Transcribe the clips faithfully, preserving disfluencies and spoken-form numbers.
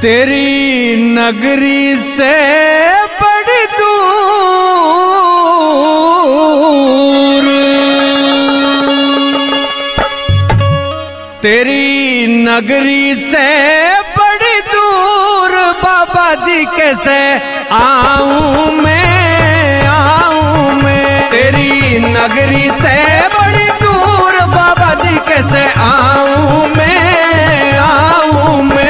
तेरी नगरी से बड़ी दूर, तेरी नगरी से बड़ी दूर बाबा जी कैसे आऊं मैं, आऊं मैं। तेरी नगरी से बड़ी दूर बाबा जी कैसे आऊं मैं, आऊं मैं।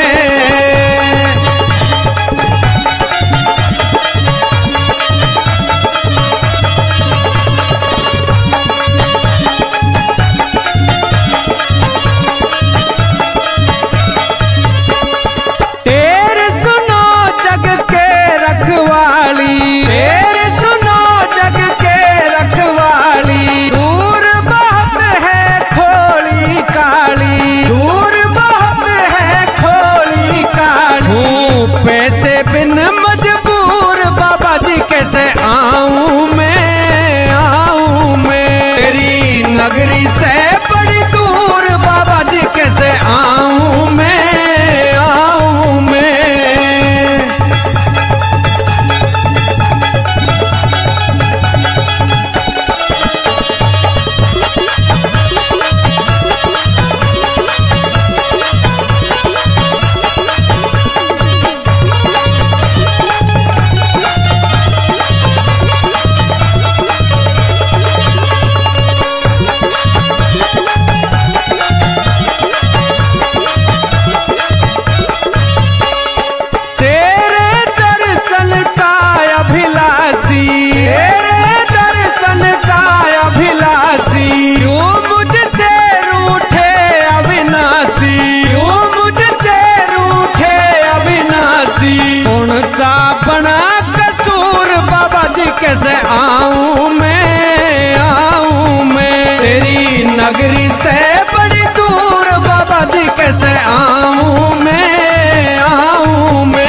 पैसे बिन मजबूर बाबा जी कैसे आऊं मैं, आऊं मैं। तेरी नगरी से बड़ी दूर बाबा जी कैसे आऊं मैं, आऊं मैं। बना कसूर बाबा जी कैसे आऊं मैं, आऊं मैं। तेरी नगरी से बड़ी दूर बाबा जी कैसे आऊं मैं, आऊं मैं।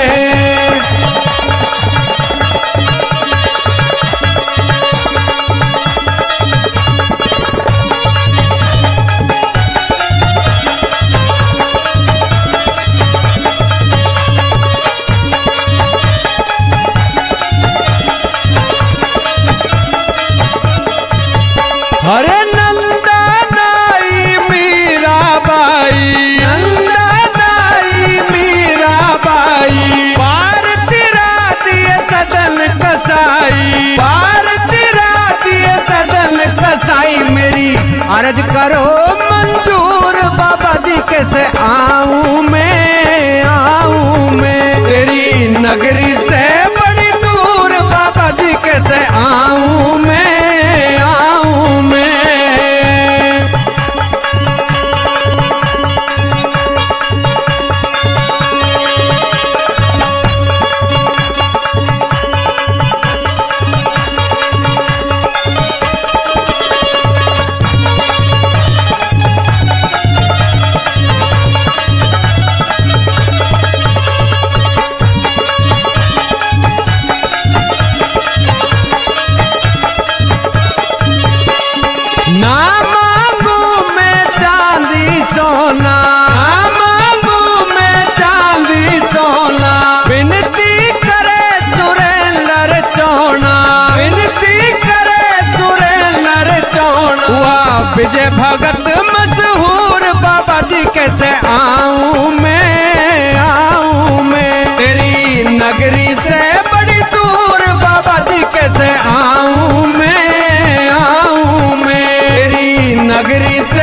हरे नंदा नाई मीरा बाई, नंदा नाई मीरा बाई। पार तिरा दिए सदन कसाई, पार तिरा दिए सदन कसाई। मेरी अर्ज करो मंजूर बाबा जी कैसे आऊं मैं, आऊं मैं। तेरी नगरी से बड़ी दूर बाबा जी कैसे आऊं मैं, आऊं मैं। ना मांगू मैं चांदी सोना, ना मांगू मैं चांदी सोना। विनती करे सुरेंद्र चौना, विनती करे सुरेंद्र चौना। हुआ विजय भगत मशहूर बाबा जी कैसे आऊं मैं, आऊं मैं। तेरी नगरी से बड़ी दूर बाबा जी कैसे आऊं मैं, आऊं मैं। नगरी से